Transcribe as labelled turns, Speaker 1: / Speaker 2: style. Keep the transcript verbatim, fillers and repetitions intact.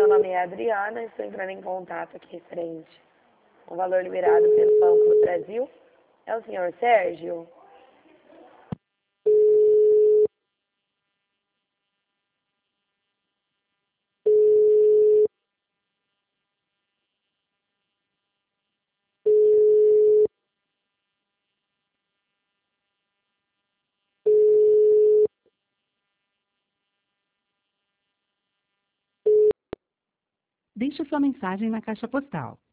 Speaker 1: meu nome é Adriana, estou entrando em contato aqui referente ao valor liberado pelo Banco do Brasil. É o senhor Sérgio?
Speaker 2: Deixe sua mensagem na caixa postal